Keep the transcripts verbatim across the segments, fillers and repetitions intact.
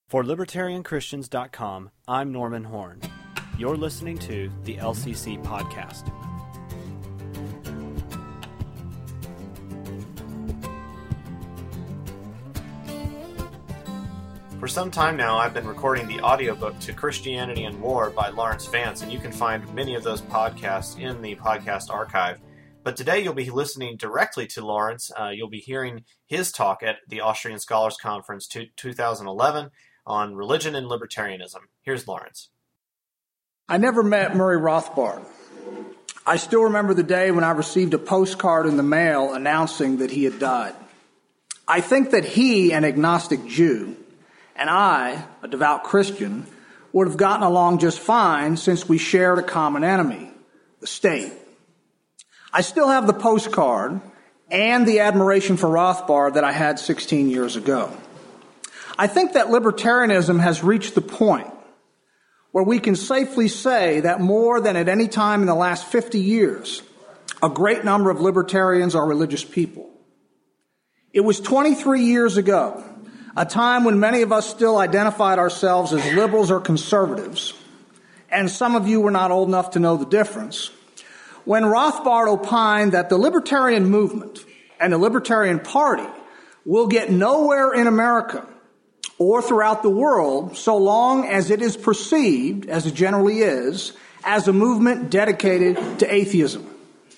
For Libertarian Christians dot com, I'm Norman Horn. You're listening to the L C C Podcast. For some time now, I've been recording the audiobook to Christianity and War by Lawrence Vance, and you can find many of those podcasts in the podcast archive. But today you'll be listening directly to Lawrence. Uh, you'll be hearing his talk at the Austrian Scholars Conference two thousand eleven on religion and libertarianism. Here's Lawrence. I never met Murray Rothbard. I still remember the day when I received a postcard in the mail announcing that he had died. I think that he, an agnostic Jew, and I, a devout Christian, would have gotten along just fine since we shared a common enemy, the state. I still have the postcard and the admiration for Rothbard that I had sixteen years ago. I think that libertarianism has reached the point where we can safely say that more than at any time in the last fifty years, a great number of libertarians are religious people. It was twenty-three years ago, a time when many of us still identified ourselves as liberals or conservatives, and some of you were not old enough to know the difference, when Rothbard opined that the libertarian movement and the Libertarian Party will get nowhere in America or throughout the world so long as it is perceived, as it generally is, as a movement dedicated to atheism.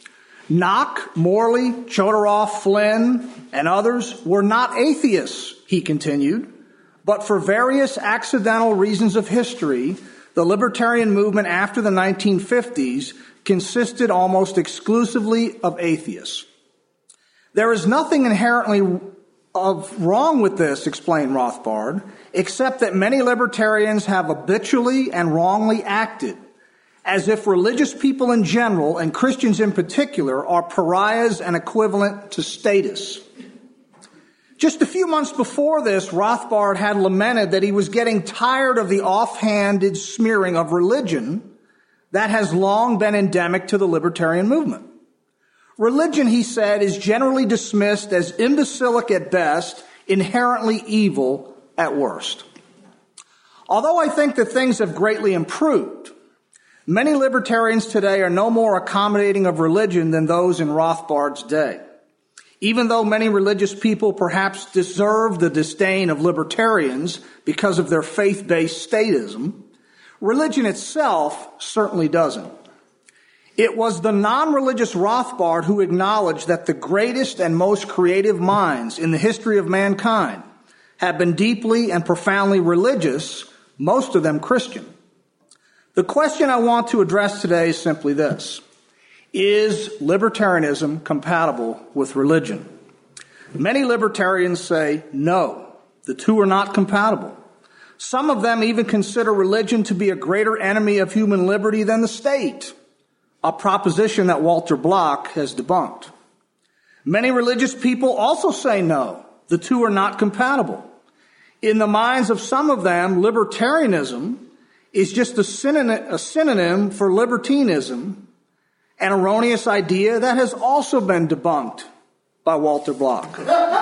Knock, Morley, Chodorow, Flynn, and others were not atheists, he continued, but for various accidental reasons of history, the libertarian movement after the nineteen fifties consisted almost exclusively of atheists. There is nothing inherently of wrong with this, explained Rothbard, except that many libertarians have habitually and wrongly acted as if religious people in general and Christians in particular are pariahs and equivalent to statists. Just a few months before this, Rothbard had lamented that he was getting tired of the offhanded smearing of religion that has long been endemic to the libertarian movement. Religion, he said, is generally dismissed as imbecilic at best, inherently evil at worst. Although I think that things have greatly improved, many libertarians today are no more accommodating of religion than those in Rothbard's day. Even though many religious people perhaps deserve the disdain of libertarians because of their faith-based statism, religion itself certainly doesn't. It was the non-religious Rothbard who acknowledged that the greatest and most creative minds in the history of mankind have been deeply and profoundly religious, most of them Christian. The question I want to address today is simply this: is libertarianism compatible with religion? Many libertarians say no, the two are not compatible. Some of them even consider religion to be a greater enemy of human liberty than the state, a proposition that Walter Block has debunked. Many religious people also say no, the two are not compatible. In the minds of some of them, libertarianism is just a synonym, a synonym for libertinism, an erroneous idea that has also been debunked by Walter Block.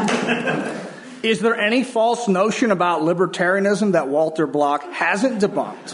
Is there any false notion about libertarianism that Walter Block hasn't debunked?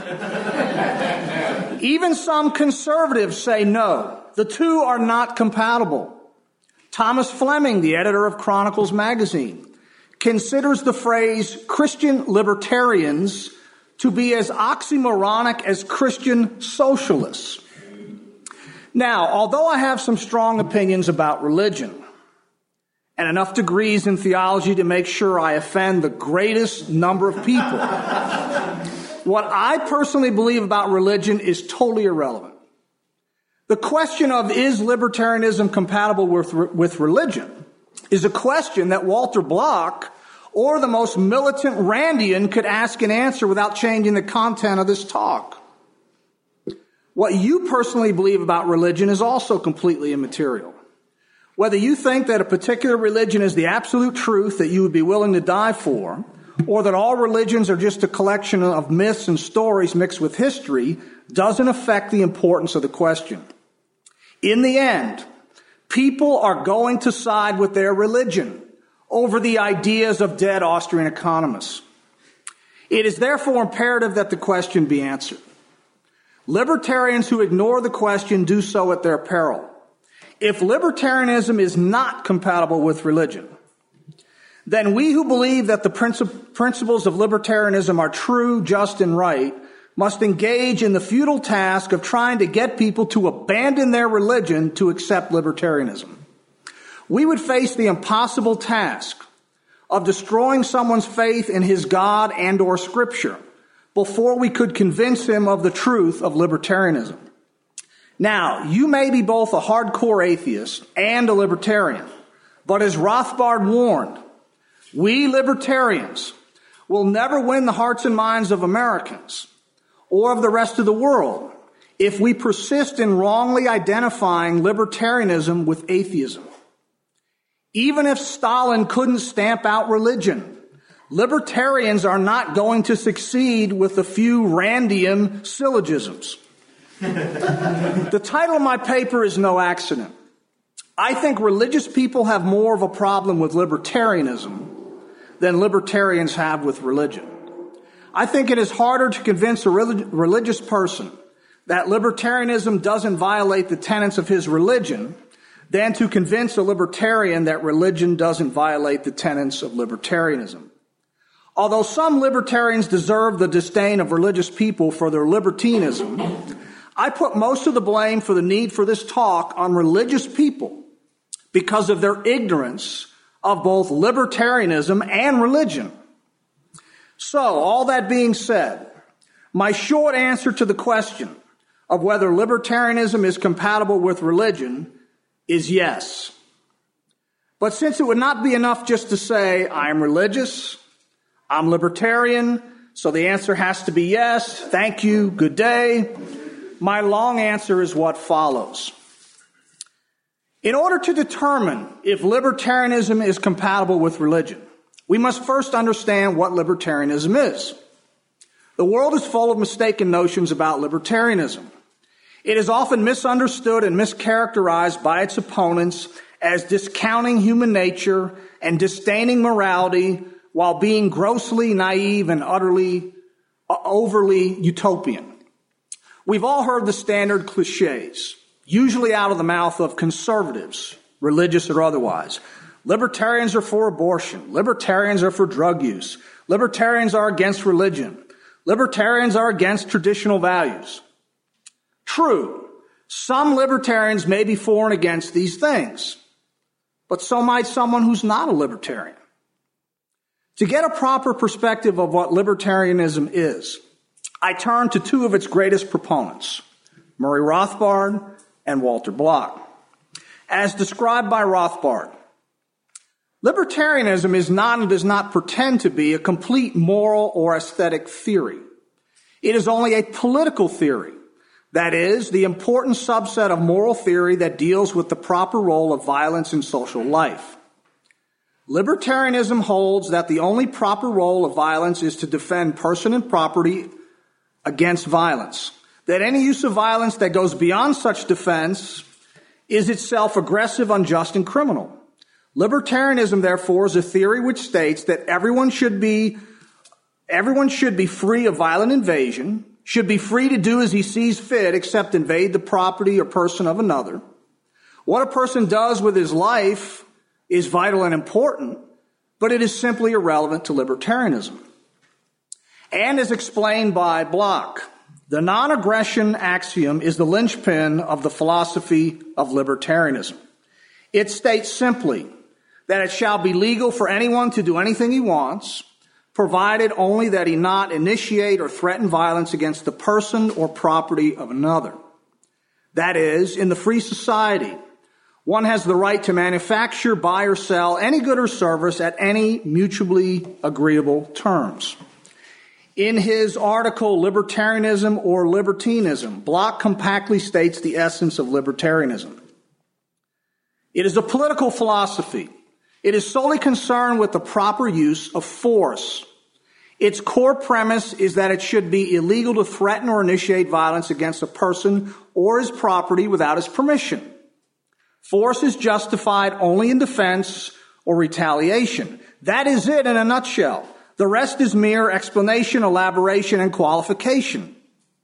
Even some conservatives say no, the two are not compatible. Thomas Fleming, the editor of Chronicles magazine, considers the phrase Christian libertarians to be as oxymoronic as Christian socialists. Now, although I have some strong opinions about religion, and enough degrees in theology to make sure I offend the greatest number of people, what I personally believe about religion is totally irrelevant. The question of is libertarianism compatible with, with religion is a question that Walter Block or the most militant Randian could ask and answer without changing the content of this talk. What you personally believe about religion is also completely immaterial. Whether you think that a particular religion is the absolute truth that you would be willing to die for, or that all religions are just a collection of myths and stories mixed with history, doesn't affect the importance of the question. In the end, people are going to side with their religion over the ideas of dead Austrian economists. It is therefore imperative that the question be answered. Libertarians who ignore the question do so at their peril. If libertarianism is not compatible with religion, then we who believe that the princip- principles of libertarianism are true, just, and right must engage in the futile task of trying to get people to abandon their religion to accept libertarianism. We would face the impossible task of destroying someone's faith in his God and or Scripture before we could convince him of the truth of libertarianism. Now, you may be both a hardcore atheist and a libertarian, but as Rothbard warned, we libertarians will never win the hearts and minds of Americans or of the rest of the world if we persist in wrongly identifying libertarianism with atheism. Even if Stalin couldn't stamp out religion, libertarians are not going to succeed with a few Randian syllogisms. The title of my paper is no accident. I think religious people have more of a problem with libertarianism than libertarians have with religion. I think it is harder to convince a relig- religious person that libertarianism doesn't violate the tenets of his religion than to convince a libertarian that religion doesn't violate the tenets of libertarianism. Although some libertarians deserve the disdain of religious people for their libertinism, I put most of the blame for the need for this talk on religious people because of their ignorance of both libertarianism and religion. So, all that being said, my short answer to the question of whether libertarianism is compatible with religion is yes. But since it would not be enough just to say, I am religious, I'm libertarian, so the answer has to be yes, thank you, good day, my long answer is what follows. In order to determine if libertarianism is compatible with religion, we must first understand what libertarianism is. The world is full of mistaken notions about libertarianism. It is often misunderstood and mischaracterized by its opponents as discounting human nature and disdaining morality while being grossly naive and utterly, uh, overly utopian. We've all heard the standard cliches, usually out of the mouth of conservatives, religious or otherwise. Libertarians are for abortion. Libertarians are for drug use. Libertarians are against religion. Libertarians are against traditional values. True, some libertarians may be for and against these things, but so might someone who's not a libertarian. To get a proper perspective of what libertarianism is, I turn to two of its greatest proponents, Murray Rothbard and Walter Block. As described by Rothbard, libertarianism is not and does not pretend to be a complete moral or aesthetic theory. It is only a political theory. That is, the important subset of moral theory that deals with the proper role of violence in social life. Libertarianism holds that the only proper role of violence is to defend person and property against violence. That any use of violence that goes beyond such defense is itself aggressive, unjust, and criminal. Libertarianism, therefore, is a theory which states that everyone should be, everyone should be free of violent invasion, should be free to do as he sees fit except invade the property or person of another. What a person does with his life is vital and important, but it is simply irrelevant to libertarianism. And as explained by Block, the non-aggression axiom is the linchpin of the philosophy of libertarianism. It states simply that it shall be legal for anyone to do anything he wants, provided only that he not initiate or threaten violence against the person or property of another. That is, in the free society, one has the right to manufacture, buy, or sell any good or service at any mutually agreeable terms. In his article, Libertarianism or Libertinism, Block compactly states the essence of libertarianism. It is a political philosophy. It is solely concerned with the proper use of force. Its core premise is that it should be illegal to threaten or initiate violence against a person or his property without his permission. Force is justified only in defense or retaliation. That is it in a nutshell. The rest is mere explanation, elaboration, and qualification.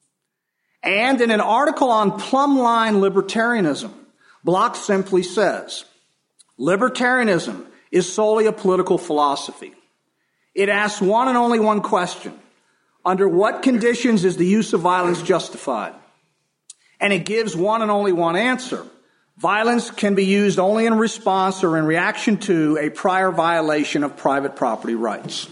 And in an article on Plumline Libertarianism, Block simply says, libertarianism is solely a political philosophy. It asks one and only one question: under what conditions is the use of violence justified? And it gives one and only one answer: violence can be used only in response or in reaction to a prior violation of private property rights.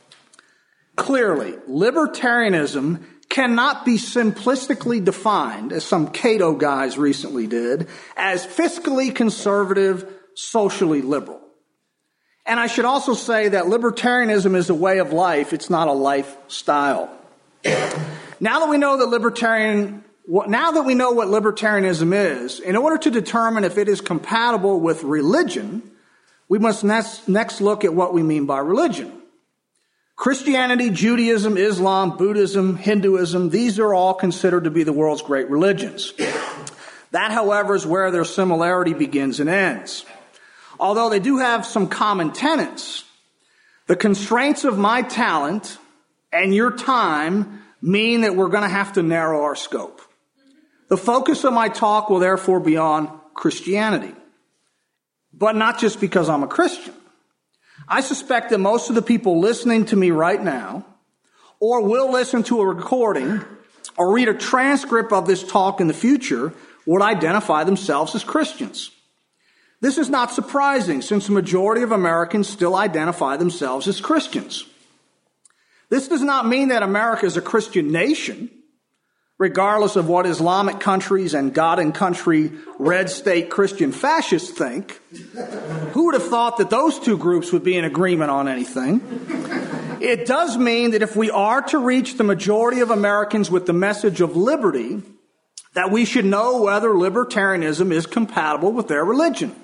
Clearly, libertarianism cannot be simplistically defined, as some Cato guys recently did, as fiscally conservative, socially liberal. And I should also say that libertarianism is a way of life. It's not a lifestyle. Now that we know that libertarian, now that we know what libertarianism is, in order to determine if it is compatible with religion, we must next, next look at what we mean by religion. Christianity, Judaism, Islam, Buddhism, Hinduism, these are all considered to be the world's great religions. That, however, is where their similarity begins and ends. Although they do have some common tenets, the constraints of my talent and your time mean that we're going to have to narrow our scope. The focus of my talk will therefore be on Christianity. But not just because I'm a Christian. I suspect that most of the people listening to me right now, or will listen to a recording or read a transcript of this talk in the future, would identify themselves as Christians. This is not surprising, since the majority of Americans still identify themselves as Christians. This does not mean that America is a Christian nation, regardless of what Islamic countries and God and country red state Christian fascists think. Who would have thought that those two groups would be in agreement on anything? It does mean that if we are to reach the majority of Americans with the message of liberty, that we should know whether libertarianism is compatible with their religion.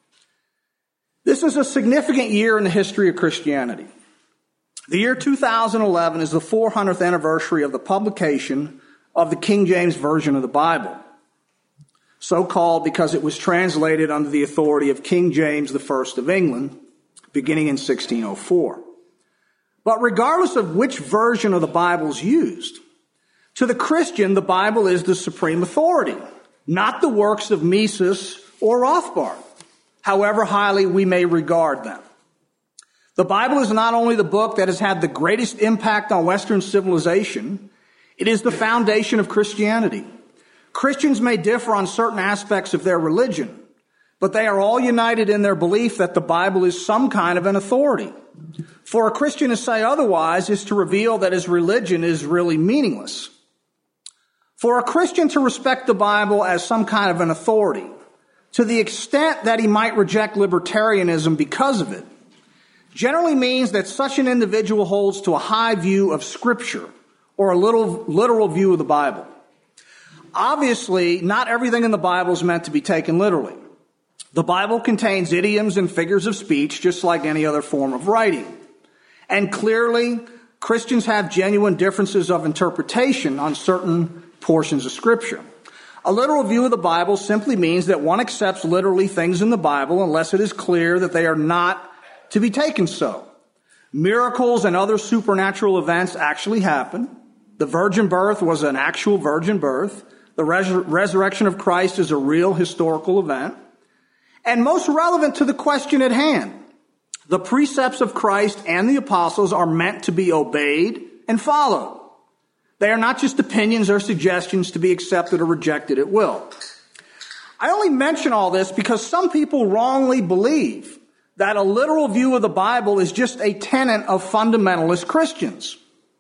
This is a significant year in the history of Christianity. The year two thousand eleven is the four hundredth anniversary of the publication of the King James Version of the Bible, so called because it was translated under the authority of King James the First of England, beginning in sixteen oh four. But regardless of which version of the Bible is used, to the Christian, the Bible is the supreme authority, not the works of Mises or Rothbard, however highly we may regard them. The Bible is not only the book that has had the greatest impact on Western civilization, it is the foundation of Christianity. Christians may differ on certain aspects of their religion, but they are all united in their belief that the Bible is some kind of an authority. For a Christian to say otherwise is to reveal that his religion is really meaningless. For a Christian to respect the Bible as some kind of an authority, to the extent that he might reject libertarianism because of it, generally means that such an individual holds to a high view of Scripture, or a little literal view of the Bible. Obviously, not everything in the Bible is meant to be taken literally. The Bible contains idioms and figures of speech just like any other form of writing. And clearly, Christians have genuine differences of interpretation on certain portions of Scripture. A literal view of the Bible simply means that one accepts literally things in the Bible unless it is clear that they are not to be taken so. Miracles and other supernatural events actually happen. The virgin birth was an actual virgin birth. The res- resurrection of Christ is a real historical event. And most relevant to the question at hand, the precepts of Christ and the apostles are meant to be obeyed and followed. They are not just opinions or suggestions to be accepted or rejected at will. I only mention all this because some people wrongly believe that a literal view of the Bible is just a tenet of fundamentalist Christians.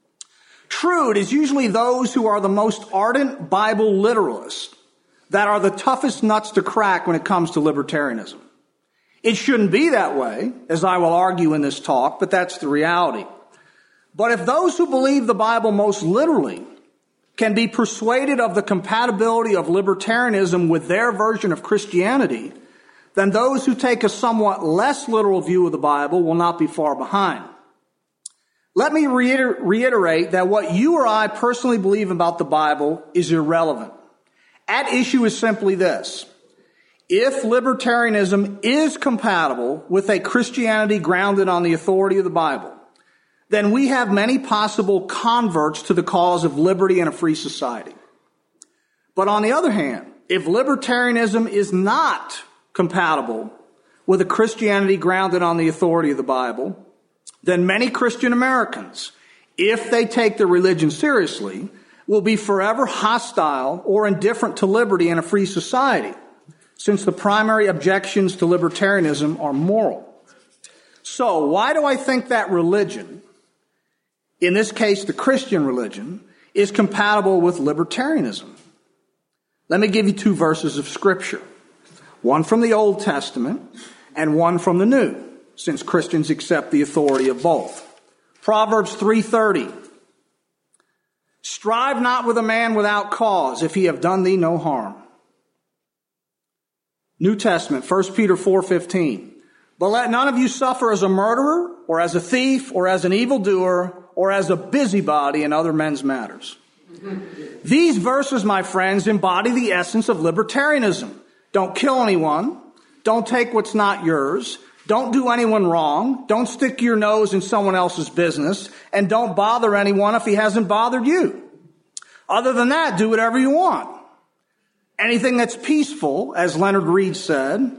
True, it is usually those who are the most ardent Bible literalists that are the toughest nuts to crack when it comes to libertarianism. It shouldn't be that way, as I will argue in this talk, but that's the reality. But if those who believe the Bible most literally can be persuaded of the compatibility of libertarianism with their version of Christianity, then those who take a somewhat less literal view of the Bible will not be far behind. Let me reiter- reiterate that what you or I personally believe about the Bible is irrelevant. At issue is simply this: if libertarianism is compatible with a Christianity grounded on the authority of the Bible, then we have many possible converts to the cause of liberty and a free society. But on the other hand, if libertarianism is not compatible with a Christianity grounded on the authority of the Bible, then many Christian Americans, if they take their religion seriously, will be forever hostile or indifferent to liberty and a free society, since the primary objections to libertarianism are moral. So why do I think that religion, in this case the Christian religion, is compatible with libertarianism? Let me give you two verses of Scripture, one from the Old Testament and one from the New, since Christians accept the authority of both. Proverbs three thirty. Strive not with a man without cause, if he have done thee no harm. New Testament, First Peter four fifteen. But let none of you suffer as a murderer, or as a thief, or as an evildoer, or as a busybody in other men's matters. These verses, my friends, embody the essence of libertarianism. Don't kill anyone. Don't take what's not yours. Don't do anyone wrong. Don't stick your nose in someone else's business. And don't bother anyone if he hasn't bothered you. Other than that, do whatever you want. Anything that's peaceful, as Leonard Reed said,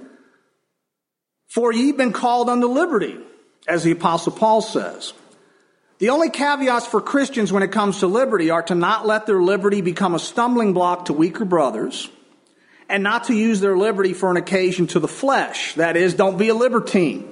for ye've been called unto liberty, as the Apostle Paul says. The only caveats for Christians when it comes to liberty are to not let their liberty become a stumbling block to weaker brothers, and not to use their liberty for an occasion to the flesh. That is, don't be a libertine.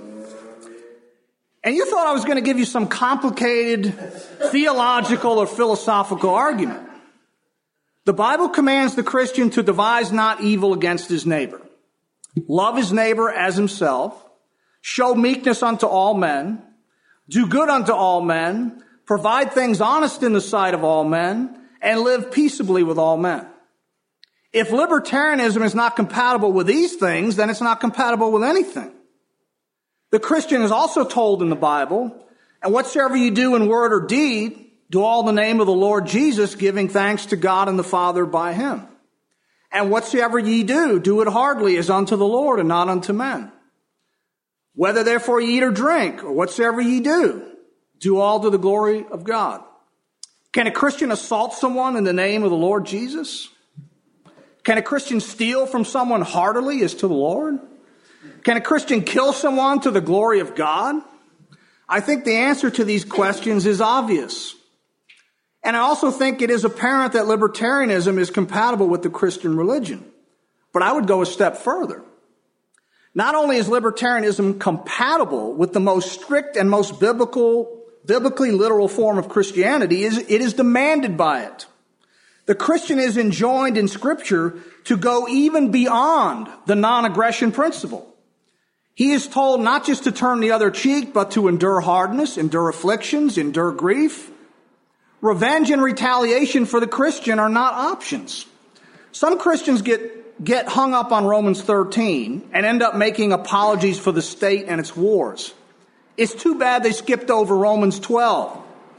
And you thought I was going to give you some complicated theological or philosophical argument. The Bible commands the Christian to devise not evil against his neighbor, love his neighbor as himself, show meekness unto all men, do good unto all men, provide things honest in the sight of all men, and live peaceably with all men. If libertarianism is not compatible with these things, then it's not compatible with anything. The Christian is also told in the Bible, and whatsoever you do in word or deed, do all in the name of the Lord Jesus, giving thanks to God and the Father by him. And whatsoever ye do, do it heartily as unto the Lord and not unto men. Whether therefore ye eat or drink, or whatsoever ye do, do all to the glory of God. Can a Christian assault someone in the name of the Lord Jesus? Can a Christian steal from someone heartily as to the Lord? Can a Christian kill someone to the glory of God? I think the answer to these questions is obvious. And I also think it is apparent that libertarianism is compatible with the Christian religion. But I would go a step further. Not only is libertarianism compatible with the most strict and most biblical, biblically literal form of Christianity, it is demanded by it. The Christian is enjoined in Scripture to go even beyond the non-aggression principle. He is told not just to turn the other cheek, but to endure hardness, endure afflictions, endure grief. Revenge and retaliation for the Christian are not options. Some Christians get, get hung up on Romans thirteen and end up making apologies for the state and its wars. It's too bad they skipped over Romans twelve.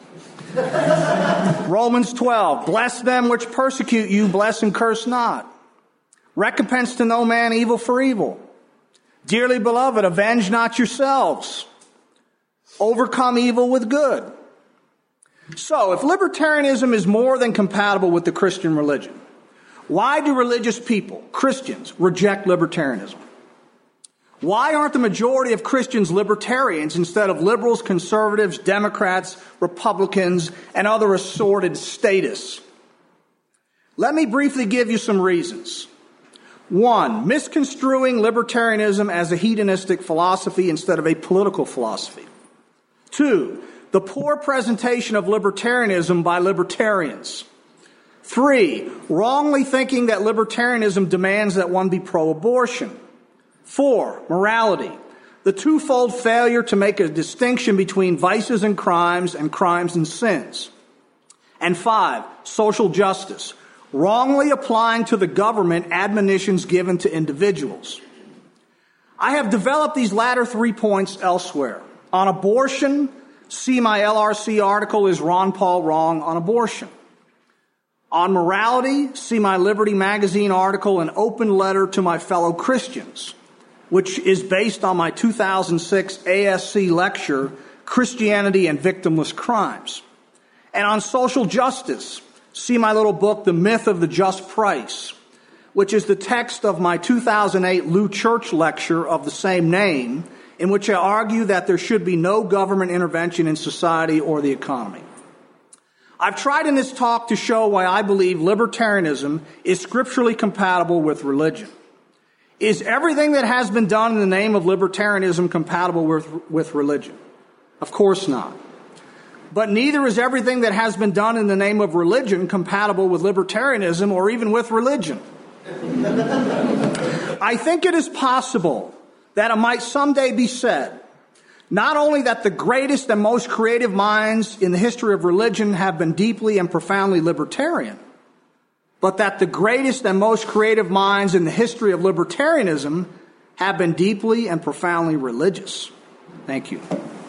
Romans twelve, bless them which persecute you, bless and curse not. Recompense to no man evil for evil. Dearly beloved, avenge not yourselves. Overcome evil with good. So, if libertarianism is more than compatible with the Christian religion, why do religious people, Christians, reject libertarianism? Why aren't the majority of Christians libertarians instead of liberals, conservatives, Democrats, Republicans, and other assorted statists? Let me briefly give you some reasons. One, misconstruing libertarianism as a hedonistic philosophy instead of a political philosophy. Two, the poor presentation of libertarianism by libertarians. Three, wrongly thinking that libertarianism demands that one be pro-abortion. Four, morality. The twofold failure to make a distinction between vices and crimes and crimes and sins. And five, social justice. Wrongly applying to the government admonitions given to individuals. I have developed these latter three points elsewhere. On abortion, see my L R C article, Is Ron Paul Wrong on Abortion? On morality, see my Liberty Magazine article, An Open Letter to My Fellow Christians, which is based on my two thousand six A S C lecture, Christianity and Victimless Crimes. And on social justice, see my little book, The Myth of the Just Price, which is the text of my two thousand eight Lou Church lecture of the same name, in which I argue that there should be no government intervention in society or the economy. I've tried in this talk to show why I believe libertarianism is scripturally compatible with religion. Is everything that has been done in the name of libertarianism compatible with, with religion? Of course not. But neither is everything that has been done in the name of religion compatible with libertarianism or even with religion. I think it is possible that it might someday be said, not only that the greatest and most creative minds in the history of religion have been deeply and profoundly libertarian, but that the greatest and most creative minds in the history of libertarianism have been deeply and profoundly religious. Thank you.